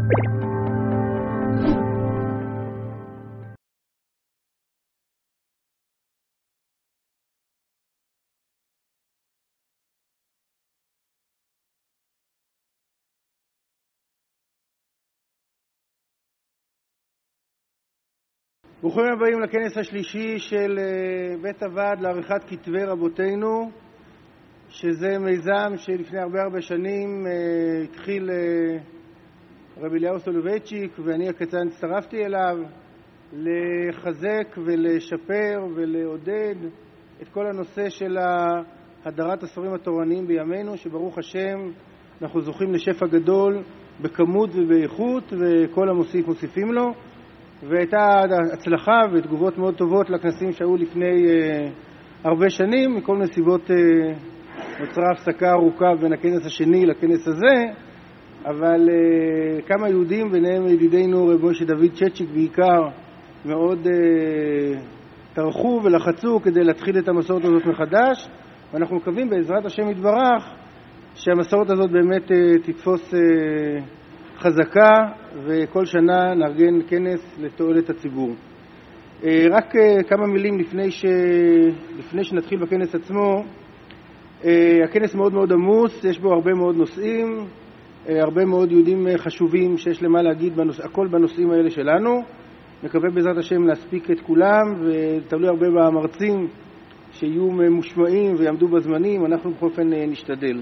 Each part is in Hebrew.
ברוכים הבאים לכנס השלישי של בית הוועד לעריכת כתבי רבותינו, שזה מיזם שלפני הרבה שנים התחיל רבי אליהו סולובייצ'יק ואני הקטן הצטרפתי אליו לחזק ולשפר ולעודד את כל הנושא של הדרת הספרים התורניים בימינו, שברוך השם אנחנו זוכים לשפע גדול בכמות ובאיכות, וכל המוסיף מוסיפים לו. והייתה הצלחה ותגובות מאוד טובות לכנסים שהיו לפני הרבה שנים. מכל נסיבות נוצרה הפסקה ארוכה בין הכנס השני לכנס הזה, אבל כמה יהודים, ביניהם ידידינו רב משה דוד צ'צ'יק בעיקר, מאוד טרחו ולחצו כדי להתחיל את המסורת הזאת מחדש, ואנחנו מקווים בעזרת השם יתברך שהמסורת הזאת באמת תתפוס חזקה, וכל שנה נארגן כנס לתועלת הציבור. רק כמה מילים לפני שנתחיל בכנס עצמו. הכנס מאוד מאוד עמוס, יש בו הרבה מאוד נושאים, הרבה מאוד יהודים חשובים שיש למה להגיד, הכל בנושאים האלה שלנו. מקווה בעזרת השם להספיק את כולם, ותלוי הרבה במרצים שיהיו מושמעים ויעמדו בזמנים, אנחנו בכל אופן נשתדל.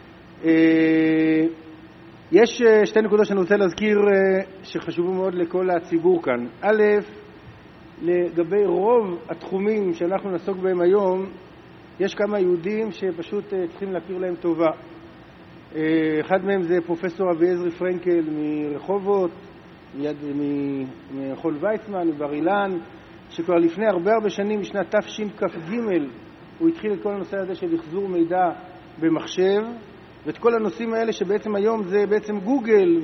יש שתי נקודות שאני רוצה להזכיר שחשובו מאוד לכל הציבור כאן. א', לגבי רוב התחומים שאנחנו נעסוק בהם היום, יש כמה יהודים שפשוט צריכים להכיר להם טובה. אחד מהם זה פרופסור אבי עזרי פרנקל מרחובות, ממכון ויצמן, מבר אילן, שכבר לפני הרבה שנים, בשנת תשכ"ג, הוא התחיל את כל הנושא הזה של החזור מידע במחשב, ואת כל הנושאים האלה שבעצם היום זה בעצם גוגל,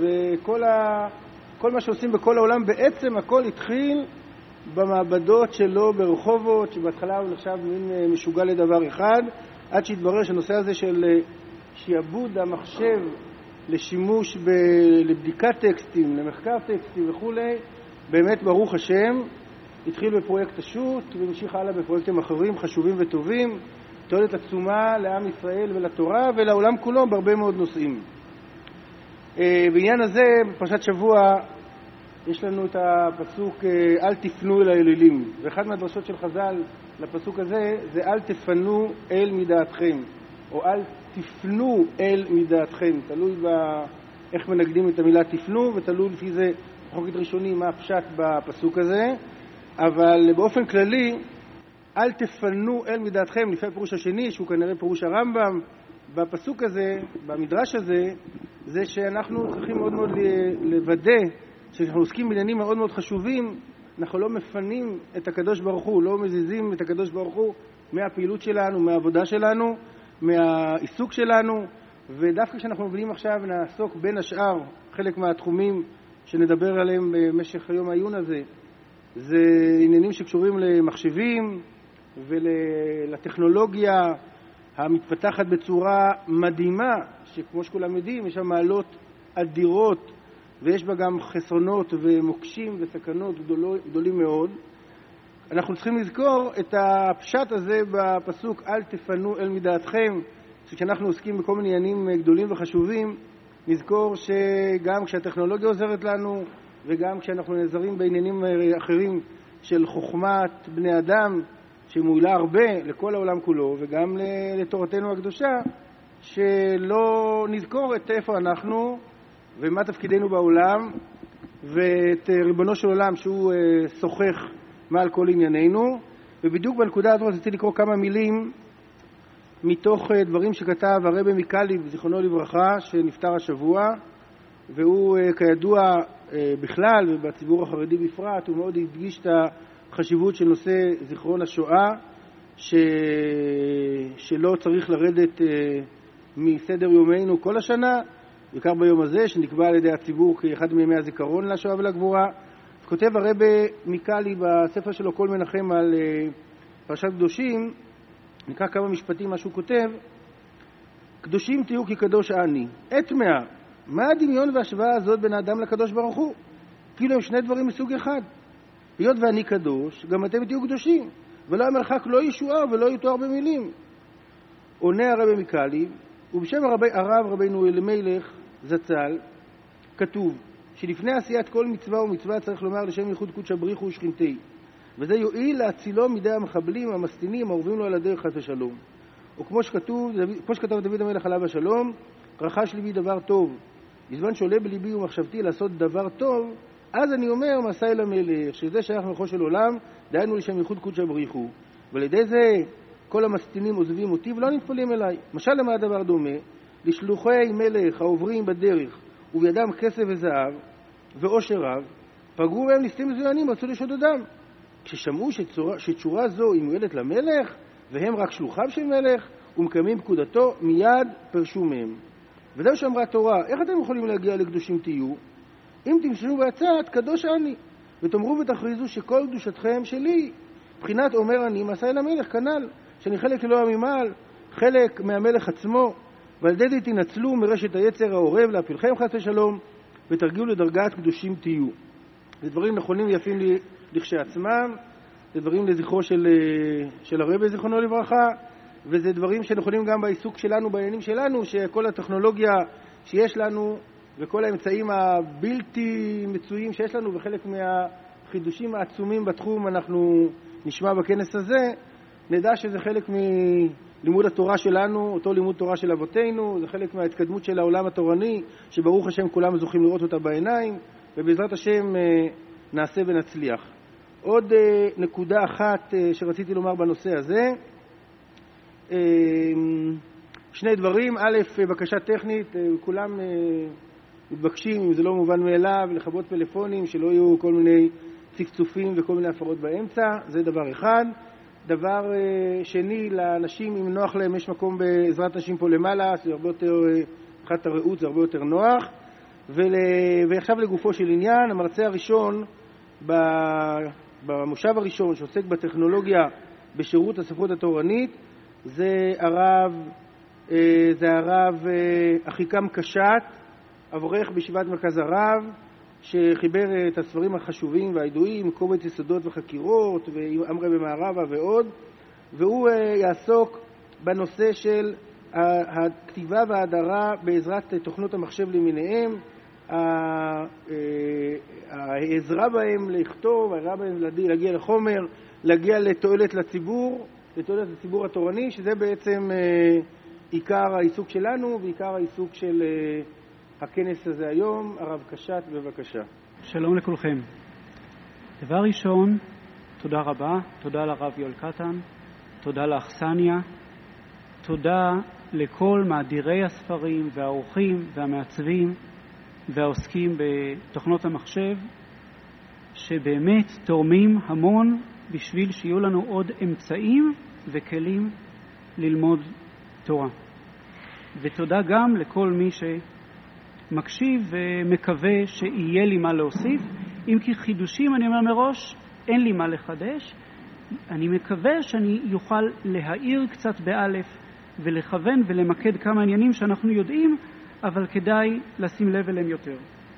וכל מה שעושים בכל העולם, בעצם הכל התחיל במעבדות שלו ברחובות, שבהתחלה הוא נחשב מין משוגע לדבר אחד, עד שהתברר שהנושא הזה של שיעבוד המחשב לשימוש לבדיקת טקסטים, למחקר טקסטים וכו', באמת ברוך השם, התחיל בפרויקט השו"ת והמשיך הלאה בפרויקטים אחרים חשובים וטובים, תועלת עצומה לעם ישראל ולתורה ולעולם כולו בהרבה מאוד נושאים. בעניין הזה, בפרשת שבוע, יש לנו את הפסוק אל תפנו אל האלילים, ואחד מהדרשות של חז"ל לפסוק הזה זה אל תפנו אל מדעתכם, או אל תפנו אל מדעתכם, תלוי איך מנגדים את המילה תפנו, ותלוי לפי זה חוקית ראשוני מה הפשט בפסוק הזה. אבל באופן כללי אל תפנו אל מדעתכם, לפי הפירוש השני, שהוא כנראה פירוש הרמב"ם, בפסוק הזה, במדרש הזה, זה שאנחנו צריכים מאוד מאוד לוודא שאנחנו עוסקים בעניינים מאוד מאוד חשובים, אנחנו לא מפנים את הקדוש ברוך הוא, לא מזיזים את הקדוש ברוך הוא מהפעילות שלנו, מהעבודה שלנו, מהעיסוק שלנו, ודווקא כשאנחנו מבינים עכשיו נעסוק בין השאר חלק מהתחומים שנדבר עליהם במשך היום העיון הזה, זה עניינים שקשורים למחשבים ולטכנולוגיה המתפתחת בצורה מדהימה, שכמו שכולם יודעים יש בה מעלות אדירות ויש בה גם חסרונות ומוקשים וסכנות גדולים מאוד. אנחנו צריכים לזכור את הפשט הזה בפסוק אל תפנו אל מדעתכם, שכשאנחנו עוסקים בכל מיני עניינים גדולים וחשובים נזכור שגם כשהטכנולוגיה עוזרת לנו וגם כשאנחנו נעזרים בעניינים אחרים של חוכמת בני אדם שמועילה הרבה לכל העולם כולו וגם לתורתנו הקדושה, שלא נזכור את איפה אנחנו ומה תפקידנו בעולם ואת ריבונו של עולם שהוא שוחך מעל כל ענייננו. ובדיוק בנקודה הזאת רציתי לקרוא כמה מילים מתוך דברים שכתב הרבי מקאליב זיכרונו לברכה, שנפטר השבוע, והוא כידוע בכלל ובציבור החרדי בפרט הוא מאוד הדגיש את החשיבות של נושא זיכרון השואה, שלא צריך לרדת מסדר יומנו כל השנה, בעיקר ביום הזה שנקבע על ידי הציבור כאחד מימי הזיכרון לשואה ולגבורה. אז כותב הרבי מקאלי בספר שלו כל מנחם על פרשת קדושים, נקרא כמה משפטים מה שהוא כותב. קדושים תהיו כי קדוש אני, את מאה מה הדמיון וההשוואה הזאת בין האדם לקדוש ברוך הוא? כאילו הם שני דברים מסוג אחד. היות ואני קדוש, גם אתם תהיו קדושים, ולא המרחק לא ישוער ולא יתואר במילים. עונה הרבי מקאלי, ובשם הרב רבינו אלימלך זצ"ל, כתוב שלפני עשיית כל מצווה ומצווה צריך לומר לשם ייחוד קודשא בריך הוא שכינתי, וזה יועיל להצילו מידי המחבלים, המסטינים, האורבים לו על הדרך חס ושלום. או כמו שכתב דוד המלך עליו השלום, רחש ליבי דבר טוב, בזמן שעולה בליבי ומחשבתי לעשות דבר טוב, אז אני אומר מעשה אל המלך, שזה שייך מלכו של עולם, דהיינו לשם ייחוד קודשא בריך הוא. ועל ידי זה כל המסטינים עוזבים אותי ולא נטפלים אליי. משל למה הדבר דומה? לשלוחי מלך העוברים בדרך ובידם כסף וזהב ועושר רב, פגעו בהם ליסטים מזוינים, רצו לשודדם. כששמעו שצורה זו היא מיועדת למלך, והם רק שלוחיו של מלך, ומקיימים פקודתו, מיד פרשו מהם. וזהו שאמרה התורה, איך אתם יכולים להגיע לקדושים תהיו? אם תמשלו בהצעת, קדוש אני, ותאמרו ותכריזו שכל קדושתכם שלי. מבחינת אומר אני, מעשה אל המלך, כנ"ל, שאני חלק אלוה ממעל, חלק מהמלך עצמו, ועל ידי זה תנצלו מרשת היצר העורב להפילכם חס ושלום, ותרגיעו לדרגת קדושים תהיו. זה דברים נכונים ויפים לי לכשעצמם, זה דברים לזכרו של הרבי זיכרונו לברכה, וזה דברים שנכונים גם בעיסוק שלנו, בעניינים שלנו, שכל הטכנולוגיה שיש לנו וכל האמצעים הבלתי מצויים שיש לנו וחלק מהחידושים העצומים בתחום אנחנו נשמע בכנס הזה, נדע שזה חלק מלימוד התורה שלנו, אותו לימוד תורה של אבותינו, זה חלק מההתקדמות של העולם התורני, שברוך השם כולם זוכים לראות אותה בעיניים, ובעזרת השם נעשה ונצליח. עוד נקודה אחת שרציתי לומר בנושא הזה, שני דברים. א', בקשה טכנית, כולם מתבקשים, אם זה לא מובן מאליו, לכבות פלאפונים, שלא יהיו כל מיני צפצופים וכל מיני הפרות באמצע, זה דבר אחד. דבר שני, לאנשים, אם נוח להם, יש מקום בעזרת נשים פה למעלה, זה הרבה יותר, מבחינת הראות זה הרבה יותר נוח. ועכשיו לגופו של עניין, המרצה הראשון במושב הראשון שעוסק בטכנולוגיה בשירות הספרות התורנית, זה הרב אחיקם קשת, אברך בישיבת מרכז הרב, שחיבר את הספרים החשובים והידועים, קובץ יסודות וחקירות, ואמרה במערבה ועוד, והוא יעסוק בנושא של הכתיבה וההדרה בעזרת תוכנות המחשב למיניהם, העזרה בהם לכתוב, העזרה בהם להגיע לחומר, להגיע לתועלת לציבור, לתועלת לציבור התורני, שזה בעצם עיקר העיסוק שלנו ועיקר העיסוק של הכנס הזה היום. הרב קשת, בבקשה. שלום לכולכם. דבר ראשון, תודה רבה, תודה לרב יואל קטן, תודה לאכסניה, תודה לכל מאדירי הספרים והעורכים והמעצבים והעוסקים בתוכנות המחשב, שבאמת תורמים המון בשביל שיהיו לנו עוד אמצעים וכלים ללמוד תורה. ותודה גם לכל מי שמקשיב ומקווה שיהיה לי מה להוסיף. אם כי חידושים, אני אומר מראש, אין לי מה לחדש. אני מקווה שאני יוכל להאיר קצת באלף ולכוון ולמקד כמה עניינים שאנחנו יודעים, אבל כדאי לשים לב אליהם יותר.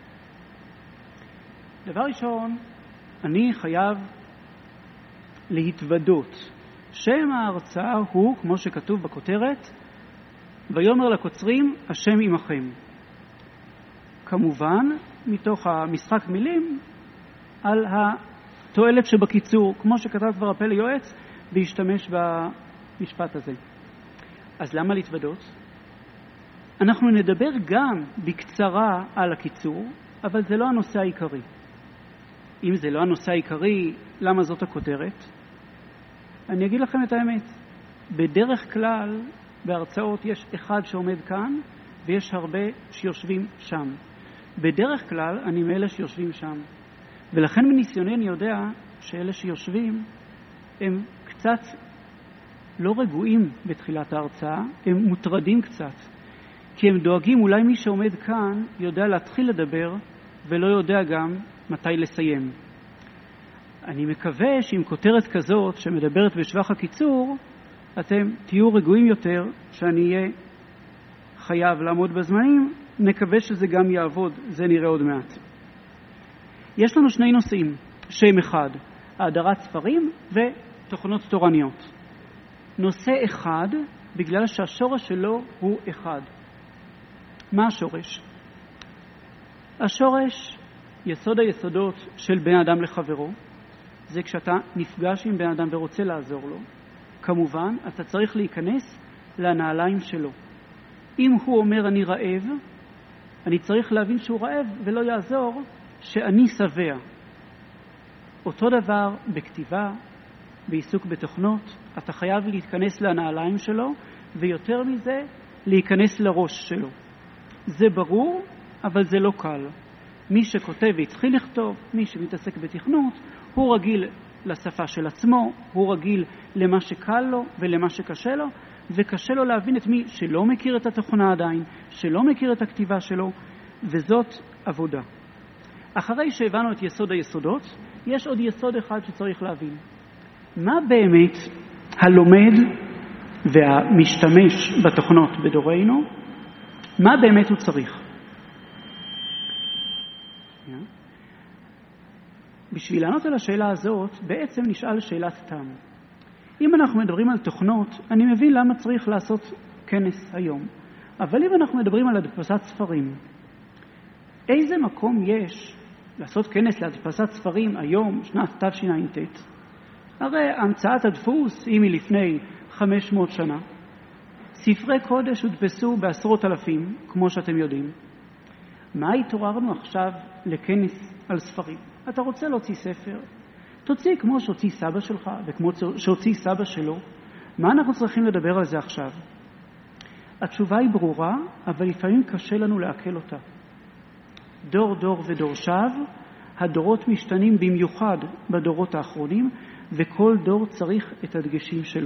דבר ראשון, אני חייב להתוודות. שם ההרצאה הוא, כמו שכתוב בכותרת, ויאמר לקוצרים, השם עמכם. כמובן, מתוך המשחק מילים, על התועלת שבקיצור, כמו שכתב כבר הפה ליועץ, והשתמש במשפט הזה. אז למה להתוודות? אנחנו נדבר גם בקצרה על הקיצור, אבל זה לא הנושא העיקרי. אם זה לא הנושא העיקרי, למה זאת הכותרת? אני אגיד לכם את האמת. בדרך כלל, בהרצאות יש אחד שעומד כאן, ויש הרבה שיושבים שם. בדרך כלל, אני מאלה שיושבים שם. ולכן מניסיוני אני יודע שאלה שיושבים, הם קצת לא רגועים בתחילת ההרצאה, הם מוטרדים קצת. כי הם דואגים, אולי מי שעומד כאן יודע להתחיל לדבר, ולא יודע גם מתי לסיים. אני מקווה שעם כותרת כזאת שמדברת בשבח הקיצור, אתם תהיו רגועים יותר, שאני אהיה חייב לעמוד בזמנים, נקווה שזה גם יעבוד, זה נראה עוד מעט. יש לנו שני נושאים, שם אחד, האדרת ספרים ותוכנות תורניות. נושא אחד, בגלל שהשורש שלו הוא אחד. מה השורש? השורש, יסוד היסודות של בן אדם לחברו, זה כשאתה נפגש עם בן אדם ורוצה לעזור לו. כמובן, אתה צריך להיכנס לנעליים שלו. אם הוא אומר אני רעב, אני צריך להבין שהוא רעב ולא יעזור שאני שבע. אותו דבר בכתיבה, בעיסוק בתוכנות, אתה חייב להתכנס לנעליים שלו, ויותר מזה, להיכנס לראש שלו. זה ברור, אבל זה לא קל. מי שכותב והתחיל לכתוב, מי שמתעסק בתכנות, הוא רגיל לשפה של עצמו, הוא רגיל למה שקל לו ולמה שקשה לו, וקשה לו להבין את מי שלא מכיר את התוכנה עדיין, שלא מכיר את הכתיבה שלו, וזאת עבודה. אחרי שהבנו את יסוד היסודות, יש עוד יסוד אחד שצריך להבין. מה באמת הלומד והמשתמש בתוכנות בדורנו, מה באמת הוא צריך? בשביל לענות על השאלה הזאת, בעצם נשאל שאלת תם. אם אנחנו מדברים על תוכנות, אני מבין למה צריך לעשות כנס היום. אבל אם אנחנו מדברים על הדפסת ספרים, איזה מקום יש לעשות כנס להדפסת ספרים היום, שנת תשע"ט? הרי המצאת הדפוס היא מלפני 500 שנה. ספרי קודש הודפסו בעשרות אלפים, כמו שאתם יודעים. מה התעוררנו עכשיו לכנס על ספרים? אתה רוצה להוציא ספר? תוציא כמו שהוציא סבא שלך וכמו שהוציא סבא שלו. מה אנחנו צריכים לדבר על זה עכשיו? התשובה היא ברורה, אבל לפעמים קשה לנו לעכל אותה. דור דור ודור שב, הדורות משתנים במיוחד בדורות האחרונים, וכל דור צריך את הדגשים שלו.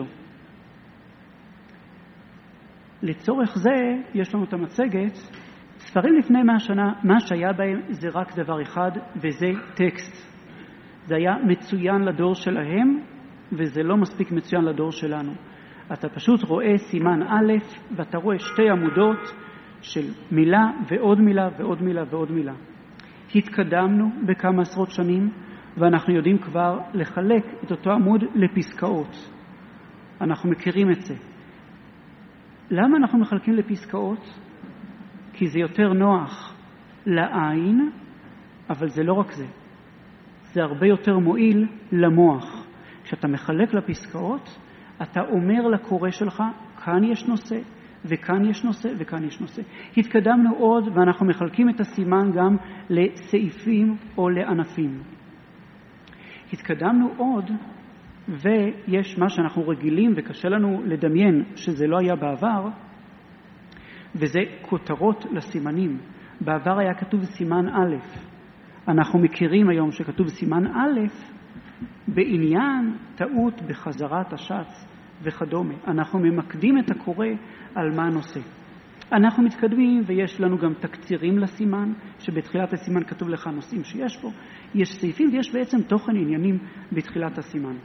לצורך זה יש לנו את המצגת. ספרים לפני 100 שנה, מה שהיה בהם זה רק דבר אחד, וזה טקסט. זה היה מצוין לדור שלהם, וזה לא מספיק מצוין לדור שלנו. אתה פשוט רואה סימן א', ואתה רואה שתי עמודות של מילה ועוד מילה ועוד מילה ועוד מילה. התקדמנו בכמה עשרות שנים, ואנחנו יודעים כבר לחלק את אותו עמוד לפסקאות. אנחנו מכירים את זה. למה אנחנו מחלקים לפסקאות? כי זה יותר נוח לעין, אבל זה לא רק זה. זה הרבה יותר מועיל למוח. כשאתה מחלק לפסקאות, אתה אומר לקורא שלך, כאן יש נושא, וכאן יש נושא, וכאן יש נושא. התקדמנו עוד, ואנחנו מחלקים את הסימן גם לסעיפים או לענפים. התקדמנו עוד, ויש מה שאנחנו רגילים וקשה לנו לדמיין שזה לא היה בעבר, וזה כותרות לסימנים. בעבר היה כתוב סימן א'. אנחנו מכירים היום שכתוב סימן א' בעניין טעות בחזרת השץ וכדומה. אנחנו ממקדים את הקורא על מה הנושא. אנחנו מתקדמים ויש לנו גם תקצירים לסימן, שבתחילת הסימן כתוב לך נושאים שיש פה. יש סעיפים ויש בעצם תוכן עניינים בתחילת הסימן.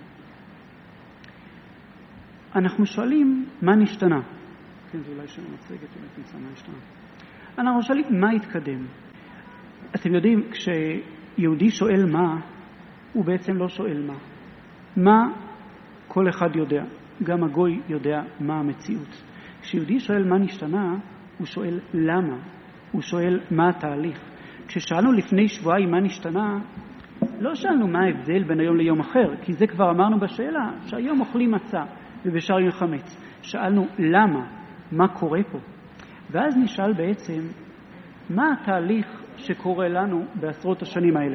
אנחנו שואלים מה נשתנה. כן, זה אולי שם מצגת, אולי תמצא מה נשתנה. אנחנו שואלים מה התקדם. אתם יודעים, כשיהודי שואל מה, הוא בעצם לא שואל מה. מה כל אחד יודע. גם הגוי יודע מה המציאות. כשיהודי שואל מה נשתנה, הוא שואל למה. הוא שואל מה התהליך. כששאלנו לפני שבועיים מה נשתנה, לא שאלנו מה ההבדל בין היום ליום אחר, כי זה כבר אמרנו בשאלה, שהיום אוכלים מצה ובשאר יום חמץ. שאלנו למה, מה קורה פה. ואז נשאל בעצם, מה התהליך שקורה לנו בעשרות השנים האלה?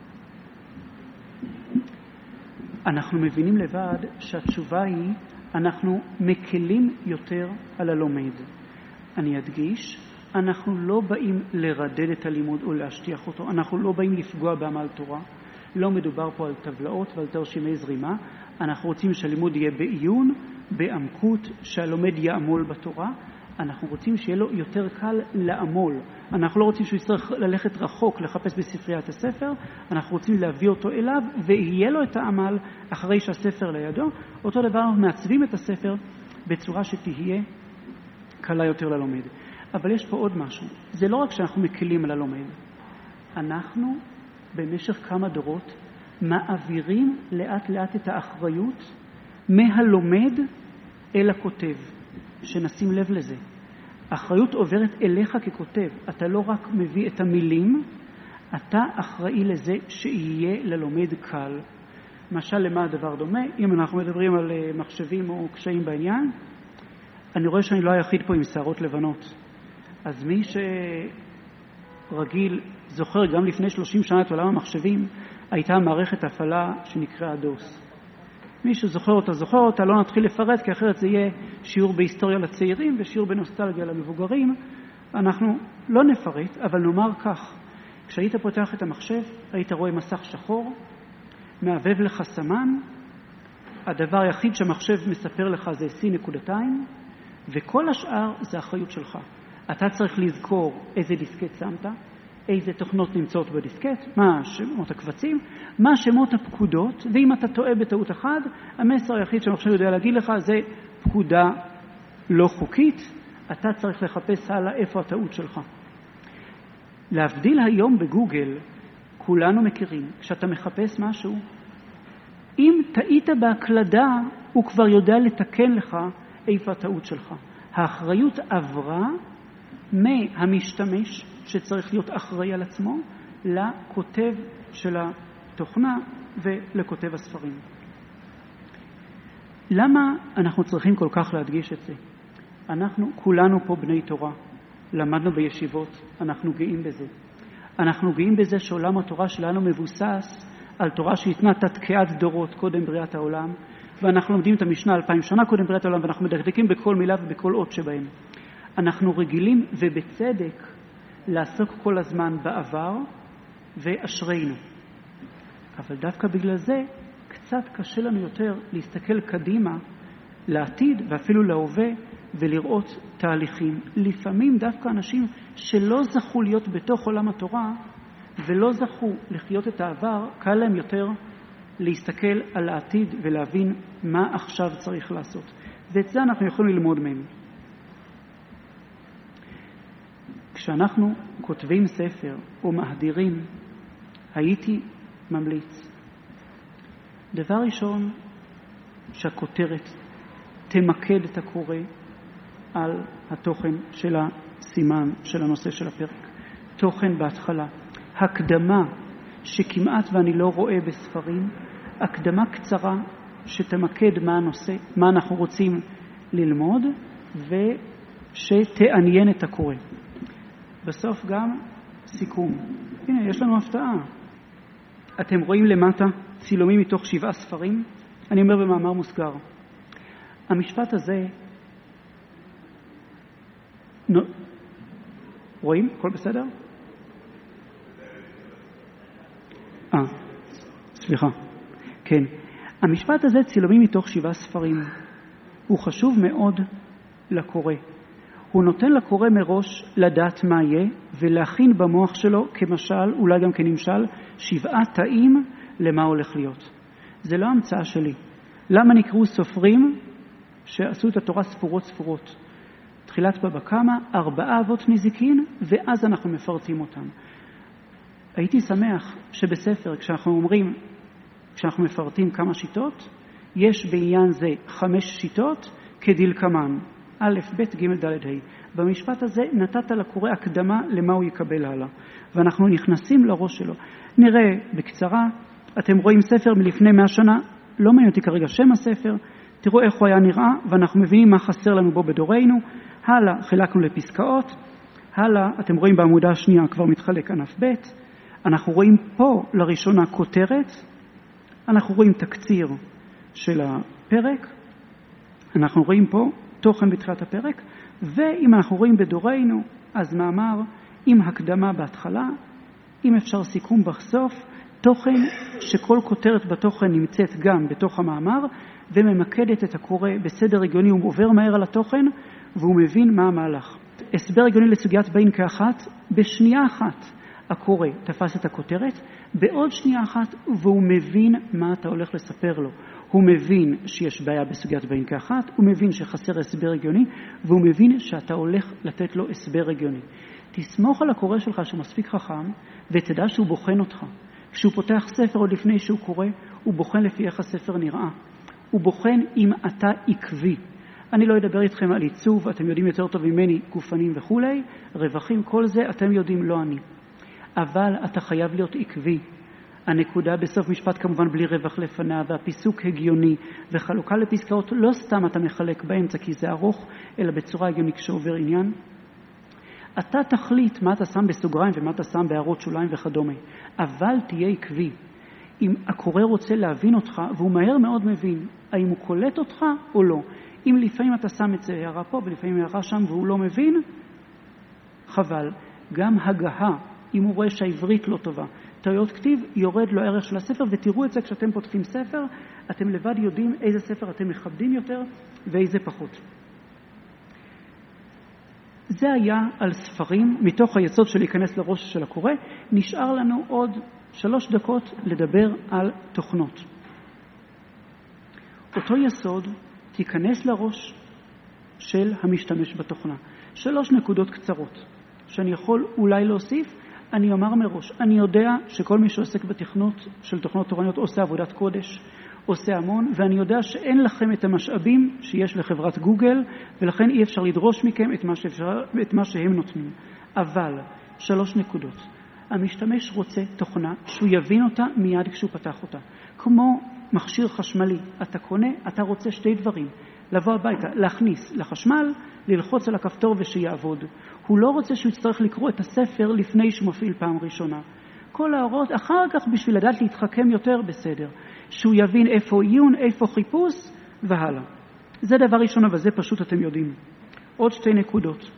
אנחנו מבינים לבד שהתשובה היא, אנחנו מקלים יותר על הלומד. אני אדגיש, אנחנו לא באים לרדד את הלימוד או להשטיח אותו, אנחנו לא באים לפגוע בעמל תורה, לא מדובר פה על טבלאות ועל תרשימי זרימה, אנחנו רוצים שהלימוד יהיה בעיון, בעמקות, שהלומד יעמול בתורה, אנחנו רוצים שיהיה לו יותר קל לעמול. אנחנו לא רוצים שהוא יצטרך ללכת רחוק, לחפש בספריית הספר, אנחנו רוצים להביא אותו אליו, ויהיה לו את העמל אחרי שהספר לידו. אותו דבר אנחנו מעצבים את הספר בצורה שתהיה קלה יותר ללומד. אבל יש פה עוד משהו. זה לא רק שאנחנו מקלים על הלומד. אנחנו במשך כמה דורות מעבירים לאט לאט את האחריות מהלומד אל הכותב. שנשים לב לזה. האחריות עוברת אליך ככותב. אתה לא רק מביא את המילים, אתה אחראי לזה שיהיה ללומד קל. למשל, למה הדבר דומה? אם אנחנו מדברים על מחשבים או קשיים בעניין, אני רואה שאני לא היחיד פה עם שערות לבנות. אז מי שרגיל, זוכר גם לפני 30 שנה את עולם המחשבים, הייתה מערכת הפעלה שנקראה דוס. מי שזוכר אותה, לא נתחיל לפרט, כי אחרת זה יהיה שיעור בהיסטוריה לצעירים ושיעור בנוסטלגיה למבוגרים. אנחנו לא נפרט, אבל נאמר כך. כשהיית פותח את המחשב, היית רואה מסך שחור, מעבב לך סמן, הדבר היחיד שהמחשב מספר לך זה C.2, וכל השאר זה אחריות שלך. אתה צריך לזכור איזה דיסקט שמת, איזה תוכנות נמצאות בדיסקט, מה שמות הקבצים, מה שמות הפקודות, ואם אתה טועה בטעות אחד, המסר היחיד שהמחשב יודע להגיד לך זה פקודה לא חוקית, אתה צריך לחפש הלאה איפה הטעות שלך. להבדיל היום בגוגל, כולנו מכירים, כשאתה מחפש משהו, אם טעית בהקלדה, הוא כבר יודע לתקן לך איפה הטעות שלך. האחריות עברה מהמשתמש שצריך להיות אחראי על עצמו, לכותב של התוכנה ולכותב הספרים. למה אנחנו צריכים כל כך להדגיש את זה? אנחנו כולנו פה בני תורה, למדנו בישיבות, אנחנו גאים בזה. אנחנו גאים בזה שעולם התורה שלנו מבוסס על תורה שהתנה תתקיעת דורות קודם בריאת העולם, ואנחנו לומדים את המשנה 2000 שנה קודם בריאת העולם, ואנחנו מדקדקים בכל מילה ובכל אות שבהם. אנחנו רגילים ובצדק לעסוק כל הזמן בעבר ואשרינו. אבל דווקא בגלל זה קצת קשה לנו יותר להסתכל קדימה לעתיד ואפילו להווה ולראות תהליכים. לפעמים דווקא אנשים שלא זכו להיות בתוך עולם התורה ולא זכו לחיות את העבר, קל להם יותר להסתכל על העתיד ולהבין מה עכשיו צריך לעשות. ואת זה אנחנו יכולים ללמוד מהם. כשאנחנו כותבים ספר או מהדירים, הייתי ממליץ. דבר ראשון, שהכותרת תמקד את הקורא על התוכן של הסימן, של הנושא של הפרק. תוכן בהתחלה. הקדמה שכמעט ואני לא רואה בספרים, הקדמה קצרה שתמקד מה הנושא, מה אנחנו רוצים ללמוד, ושתעניין את הקורא. בסוף גם סיכום. הנה, יש לנו הפתעה. אתם רואים למטה צילומים מתוך 7 ספרים? אני אומר במאמר מוסגר. המשפט הזה, רואים? הכל בסדר? סליחה. כן. המשפט הזה, צילומים מתוך 7 ספרים, הוא חשוב מאוד לקורא. הוא נותן לקורא מראש לדעת מה יהיה, ולהכין במוח שלו כמשל, אולי גם כנמשל, 7 תאים למה הולך להיות. זה לא המצאה שלי. למה נקראו סופרים שעשו את התורה ספורות? תחילת בבא קמא, 4 אבות נזיקין, ואז אנחנו מפרטים אותם. הייתי שמח שבספר, כשאנחנו מפרטים כמה שיטות, יש בעניין זה 5 שיטות כדלקמן. א', ב', ג', ד', ה'. במשפט הזה נתת לקורא הקדמה למה הוא יקבל הלאה. ואנחנו נכנסים לראש שלו. נראה בקצרה, אתם רואים ספר מלפני 100 שנה, לא מעניין אותי כרגע שם הספר, תראו איך הוא היה נראה, ואנחנו מבינים מה חסר לנו בו בדורנו. הלאה, חילקנו לפסקאות. הלאה, אתם רואים בעמודה השנייה, כבר מתחלק ענף ב'. אנחנו רואים פה לראשונה כותרת, אנחנו רואים תקציר של הפרק, אנחנו רואים פה תוכן בתחילת הפרק, ואם אנחנו רואים בדורנו, אז מאמר עם הקדמה בהתחלה, אם אפשר סיכום בסוף, תוכן שכל כותרת בתוכן נמצאת גם בתוך המאמר, וממקדת את הקורא בסדר הגיוני, הוא עובר מהר על התוכן, והוא מבין מה המהלך. הסבר הגיוני לסוגיית בין כאחת, בשנייה אחת הקורא תפס את הכותרת, בעוד שנייה אחת והוא מבין מה אתה הולך לספר לו. הוא מבין שיש בעיה בסוגיית באים כאחת, הוא מבין שחסר הסבר הגיוני, והוא מבין שאתה הולך לתת לו הסבר הגיוני. תסמוך על הקורא שלך שהוא מספיק חכם, ותדע שהוא בוחן אותך. כשהוא פותח ספר עוד לפני שהוא קורא, הוא בוחן לפי איך הספר נראה. הוא בוחן אם אתה עקבי. אני לא אדבר איתכם על עיצוב, אתם יודעים יותר טוב ממני, גופנים וכו', רווחים, כל זה אתם יודעים, לא אני. אבל אתה חייב להיות עקבי. הנקודה בסוף משפט כמובן בלי רווח לפניו, והפיסוק הגיוני, וחלוקה לפסקאות לא סתם אתה מחלק באמצע כי זה ארוך, אלא בצורה הגיונית כשעובר עניין. אתה תחליט מה אתה שם בסוגריים ומה אתה שם בהערות שוליים וכדומה, אבל תהיה עקבי. אם הקורא רוצה להבין אותך, והוא מהר מאוד מבין, האם הוא קולט אותך או לא. אם לפעמים אתה שם את זה הערה פה ולפעמים הערה שם והוא לא מבין, חבל. גם הגהה, אם הוא רואה שהעברית לא טובה, טעויות כתיב, יורד לו הערך של הספר, ותראו את זה כשאתם פותחים ספר, אתם לבד יודעים איזה ספר אתם מכבדים יותר ואיזה פחות. זה היה על ספרים, מתוך היסוד של להיכנס לראש של הקורא. נשאר לנו עוד 3 דקות לדבר על תוכנות. אותו יסוד תיכנס לראש של המשתמש בתוכנה. 3 נקודות קצרות שאני יכול אולי להוסיף. אני אומר מראש, אני יודע שכל מי שעוסק בתכנות של תוכנות תורניות עושה עבודת קודש, עושה המון, ואני יודע שאין לכם את המשאבים שיש לחברת גוגל, ולכן אי אפשר לדרוש מכם את מה שהם נותנים. אבל 3 נקודות. המשתמש רוצה תוכנה שהוא יבין אותה מיד כשהוא פתח אותה. כמו מכשיר חשמלי, אתה קונה, אתה רוצה 2 דברים. לבוא הביתה, להכניס לחשמל, ללחוץ על הכפתור ושיעבוד. הוא לא רוצה שהוא יצטרך לקרוא את הספר לפני שהוא מפעיל פעם ראשונה. כל ההוראות אחר כך בשביל לדעת להתחכם יותר בסדר. שהוא יבין איפה עיון, איפה חיפוש והלאה. זה דבר ראשון, אבל זה פשוט אתם יודעים. עוד 2 נקודות.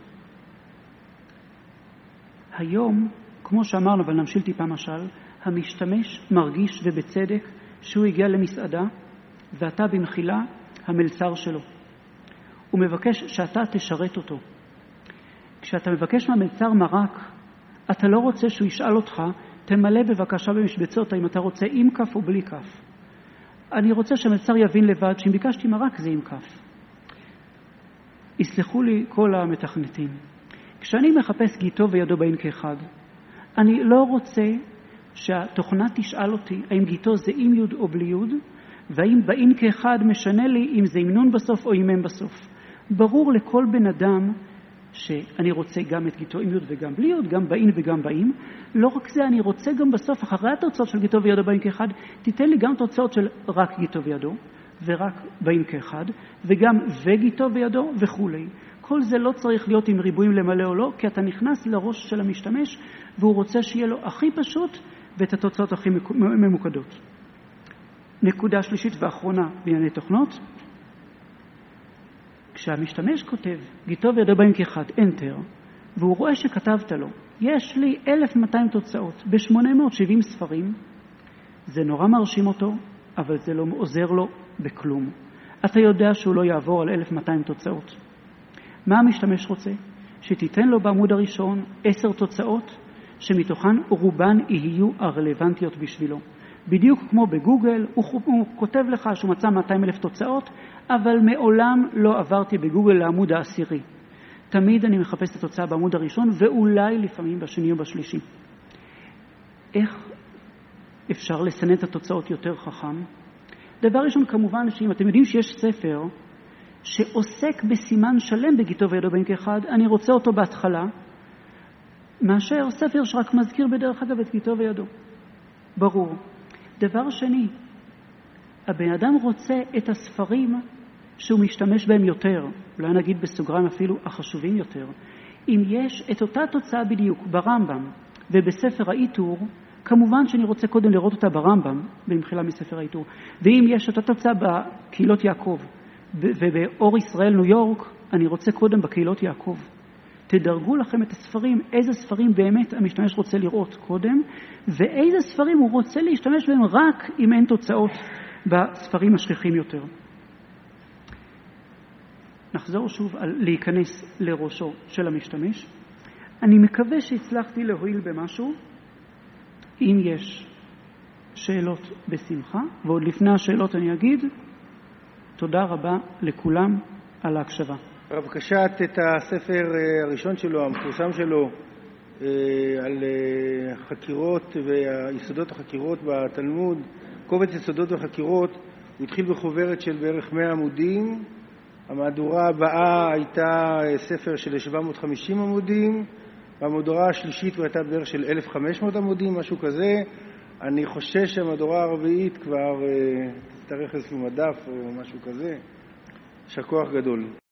היום, כמו שאמרנו, אבל נמשיל טיפה משל, המשתמש מרגיש ובצדק שהוא הגיע למסעדה ואתה במחילה המלצר שלו. הוא מבקש שאתה תשרת אותו. כשאתה מבקש מהמלצר מרק, אתה לא רוצה שהוא ישאל אותך, תמלא בבקשה במשבצות אם אתה רוצה עם כף או בלי כף. אני רוצה שהמלצר יבין לבד שאם ביקשתי מרק זה עם כף. יסלחו לי כל המתכנתים. כשאני מחפש גיטו וידו באין כאחד, אני לא רוצה שהתוכנה תשאל אותי האם גיטו זה עם יוד או בלי יוד, והאם באין כאחד משנה לי אם זה עם נון בסוף או עם אם בסוף. ברור לכל בן אדם שאני רוצה גם את גיטו עם יוד וגם בלי יוד, גם באין וגם באם. לא רק זה, אני רוצה גם בסוף, אחרי התוצאות של גיטו וידו באין כאחד, תיתן לי גם תוצאות של רק גיטו וידו, ורק באין כאחד, וגם וגיטו וידו וכו'. כל זה לא צריך להיות עם ריבועים למלא או לא, כי אתה נכנס לראש של המשתמש, והוא רוצה שיהיה לו הכי פשוט, ואת התוצאות הכי ממוקדות. נקודה שלישית ואחרונה בענייני תוכנות. כשהמשתמש כותב גיטו וידו באין כאחד, Enter, והוא רואה שכתבת לו, יש לי 1200 תוצאות ב-870 ספרים, זה נורא מרשים אותו, אבל זה לא עוזר לו בכלום. אתה יודע שהוא לא יעבור על 1200 תוצאות. מה המשתמש רוצה? שתיתן לו בעמוד הראשון 10 תוצאות, שמתוכן רובן יהיו הרלוונטיות בשבילו. בדיוק כמו בגוגל, הוא כותב לך שהוא מצא 200,000 תוצאות, אבל מעולם לא עברתי בגוגל לעמוד העשירי. תמיד אני מחפש את התוצאה בעמוד הראשון, ואולי לפעמים בשני או בשלישי. איך אפשר לסנן את התוצאות יותר חכם? דבר ראשון, כמובן, שאם אתם יודעים שיש ספר שעוסק בסימן שלם בגיטו וידו באין כאחד, אני רוצה אותו בהתחלה, מאשר ספר שרק מזכיר בדרך אגב את גיטו וידו. ברור. דבר שני, הבן אדם רוצה את הספרים שהוא משתמש בהם יותר, אולי נגיד בסוגריים אפילו החשובים יותר. אם יש את אותה תוצאה בדיוק ברמב"ם ובספר האיתור, כמובן שאני רוצה קודם לראות אותה ברמב"ם, במחילה מספר האיתור. ואם יש אותה תוצאה בקהילות יעקב ובאור ישראל ניו יורק, אני רוצה קודם בקהילות יעקב. תדרגו לכם את הספרים, איזה ספרים באמת המשתמש רוצה לראות קודם, ואיזה ספרים הוא רוצה להשתמש בהם רק אם אין תוצאות בספרים השכיחים יותר. נחזור שוב על להיכנס לראשו של המשתמש. אני מקווה שהצלחתי להועיל במשהו. אם יש שאלות בשמחה, ועוד לפני השאלות אני אגיד תודה רבה לכולם על ההקשבה. הרב קשת את הספר הראשון שלו, המפורסם שלו, על חקירות ויסודות החקירות בתלמוד, קובץ יסודות וחקירות, הוא התחיל בחוברת של בערך 100 עמודים. המהדורה הבאה הייתה ספר של 750 עמודים, והמהדורה השלישית הייתה בערך של 1500 עמודים, משהו כזה. אני חושש שהמהדורה הרביעית כבר תצטרך איזשהו מדף או משהו כזה. יישר כוח גדול.